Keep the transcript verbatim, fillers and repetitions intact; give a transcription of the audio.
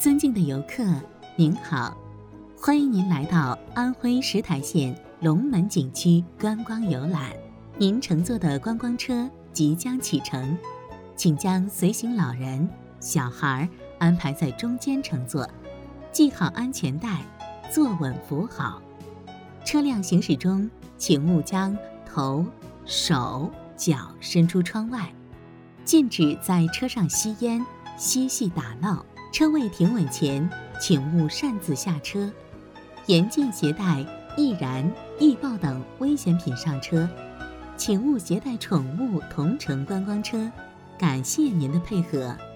尊敬的游客，您好，欢迎您来到安徽石台县龙门景区观光游览。您乘坐的观光车即将启程，请将随行老人、小孩安排在中间乘坐，系好安全带，坐稳扶好。车辆行驶中，请勿将头、手、脚伸出窗外，禁止在车上吸烟、嬉戏打闹。车位停稳前，请勿擅自下车，严禁携带易燃、易爆等危险品上车，请勿携带宠物同乘观光车。感谢您的配合。